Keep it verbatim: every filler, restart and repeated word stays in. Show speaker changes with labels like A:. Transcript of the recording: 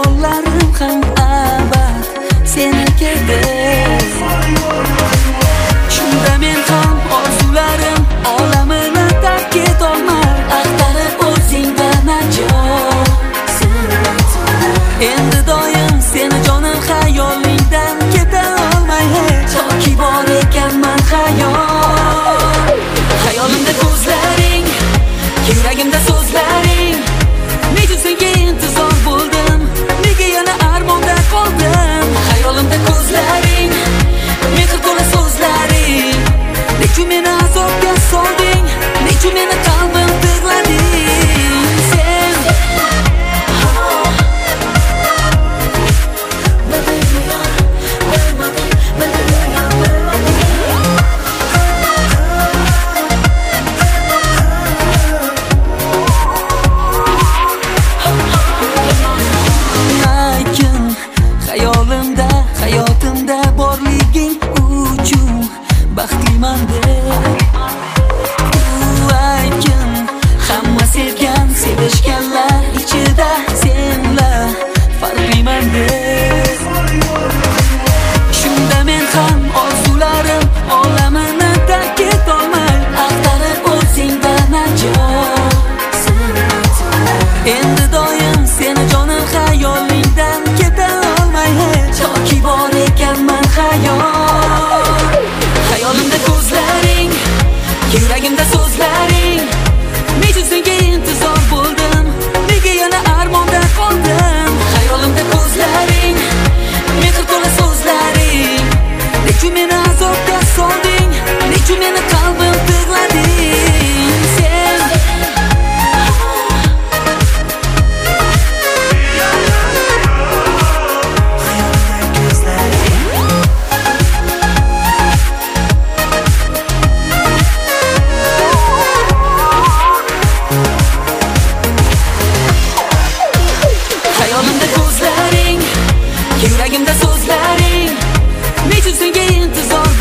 A: Hayollarim ham abad seniki Shunda men ham orzularim olamini tark etolmay Axtarib o'zingda najot Endi doim seni jonim xayolingdan keta olmay Toki bor ekanman xayol Xayolimda ko'zlaring, yuragimda so'zlaring Nechun senga intizor bo'ldim, nega yana armonda qoldim Xayolimda ko'zlaring, mehr to'la so'zlaring Nechun meni azobga solding, nechun meni qalbim tig'lading Sen Hayolimda, hayotimda borliging uchun baxtliman deb Aytgin, hamma sevgan, sevishganlar ichida senlar farqliman deb Shunda men ham orzularim olamini tark etolmay Axtarib o'zingda najot Endi doim seni jonim xayolingdan keta Toki bor ekanman xayol Xayolimda ko'zlaring, yuragimda so'zlaring Nechun senga intizor bo'ldim, nega yana armonda qoldim Xayolimda ko'zlaring, mehr to'la so'zlaring Nechun meni azobga solding, nechun meni qalbim tig'lading Sen Hayolimda ko'zlaring, yuragimda so'zlaring Nechun senga intizor